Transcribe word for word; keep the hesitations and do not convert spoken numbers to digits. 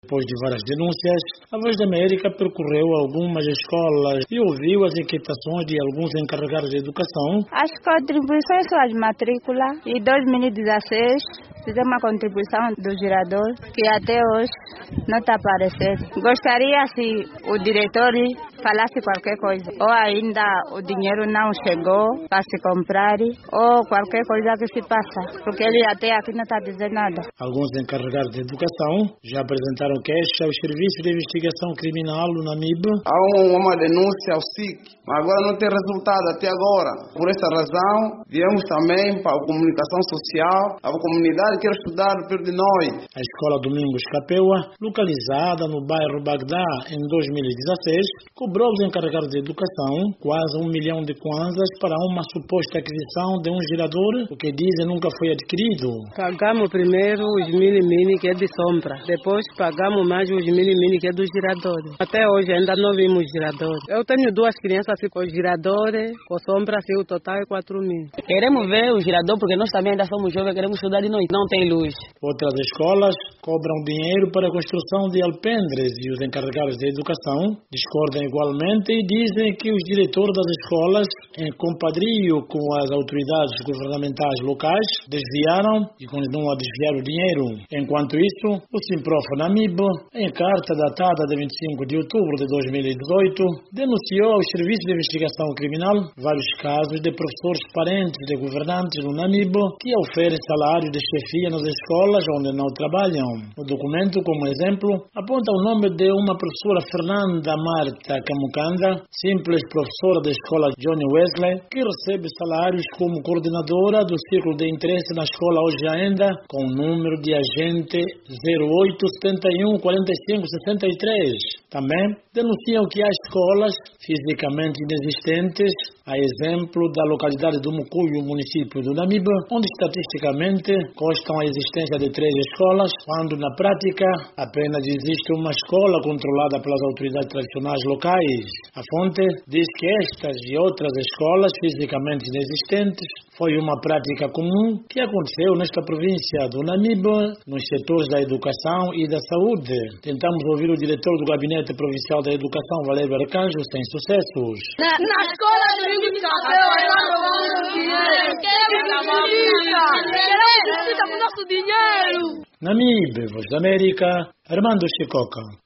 Depois de várias denúncias, a Voz da América percorreu algumas escolas e ouviu as inquietações de alguns encarregados de educação. As contribuições são as matrículas e em dois mil e dezesseis fizemos uma contribuição do gerador que até hoje não está aparecendo. Gostaria se o diretor falasse qualquer coisa, ou ainda o dinheiro não chegou para se comprar, ou qualquer coisa que se passa, porque ele até aqui não está dizendo nada. Alguns encarregados de educação já apresentaram queixa aos serviços de investigação criminal no Namibe. Há uma denúncia ao S I C, mas agora não tem resultado até agora. Por essa razão, viemos também para a comunicação social, a comunidade quer estudar perto de nós. A escola Domingos Capeua, localizada no bairro Bagdá em dois mil e dezesseis, cobrou aos encarregados de educação quase um milhão de kwanzas para uma suposta aquisição de um gerador, o que dizem nunca foi adquirido. Pagamos primeiro os mini-mini que é de sombra, depois pagamos mais os mini-mini que é do gerador. Até hoje ainda não vimos gerador. Eu tenho duas crianças assim, com gerador, com sombra, assim, o total é quatro mil. Queremos ver o gerador porque nós também ainda somos jovens, queremos estudar de noite, não tem luz. Outras escolas cobram dinheiro para a construção de alpendres e os encarregados de educação discordam igualmente e dizem que os diretores das escolas, em compadrio com as autoridades governamentais locais, desviaram e continuam a desviar o dinheiro. Enquanto isso, o Simprof Namibe, em carta datada de vinte e cinco de outubro de dois mil e dezoito, denunciou aos serviços de investigação criminal vários casos de professores parentes de governantes do Namibe que oferecem salários de chefia nas escolas onde não trabalham. O documento, como exemplo, aponta o nome de uma professora Fernanda Marta Kamukanda, simples professora da escola Johnny Wesley, que recebe salários como coordenadora do círculo de interesse na escola hoje ainda, com o número de agente zero oito sete um quatro cinco seis três. Também denunciam que há escolas fisicamente inexistentes, a exemplo da localidade do Mucuyo, município do Namibe, onde estatisticamente constam a existência de três escolas, quando na prática apenas existe uma escola controlada pelas autoridades tradicionais locais. A fonte diz que estas e outras escolas fisicamente inexistentes foi uma prática comum que aconteceu nesta província do Namibe, nos setores da educação e da saúde. Tentamos ouvir o diretor do Gabinete Provincial da Educação, Valério Arcanjo, sem sucessos. Na, na escola do Domingos Capeua, nós dinheiro. Queremos justiça com o nosso dinheiro. Namibe, Voz da América, Armando Chicoca.